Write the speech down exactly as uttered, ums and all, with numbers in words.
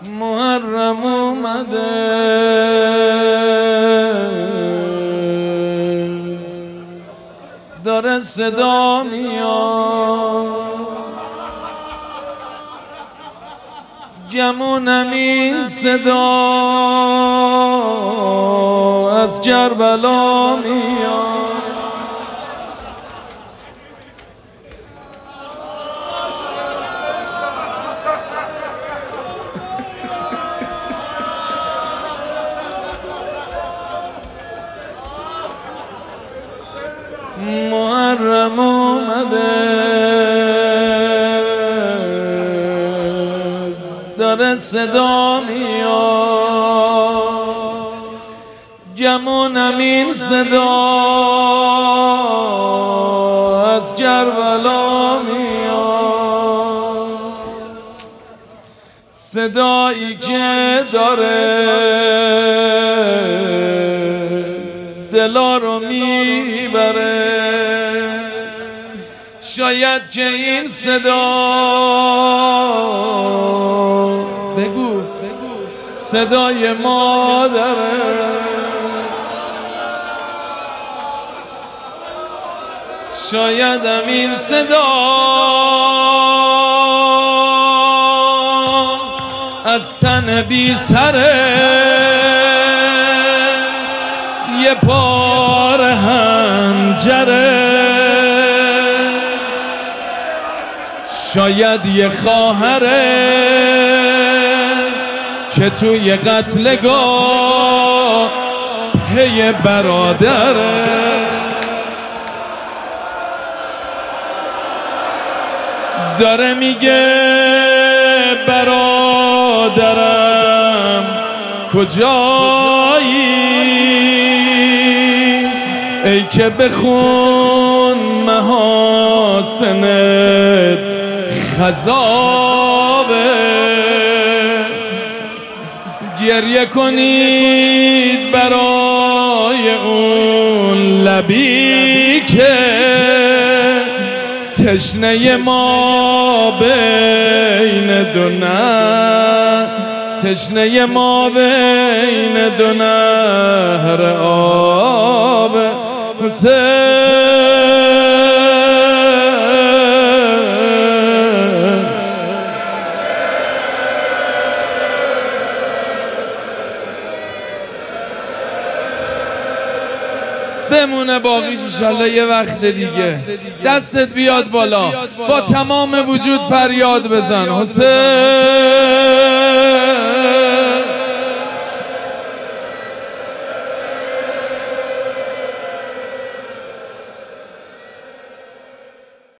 محرم اومده داره صدا میاد، جمونم این صدا از کربلا میاد. محرم اومده داره صدا میاد، جمونم این صدا از کربلا میاد. صدایی که داره دلا رو میبره، شاید که این صدا بگو صدای مادره، شاید هم این صدا از تن بی سره یه پار هنجره، شاید یه خواهره که توی قتلگاه هی برادره. داره میگه برادرم کجایی، ای که بخون محاسنت خضابه، گریه کنید برای اون لبی که تشنه ما بین دو نهر، تشنه ما بین دو نهر آب حسین. بمونه باقیش انشالله یه وقت دیگه. دستت بیاد بالا، با تمام وجود فریاد بزن حسین.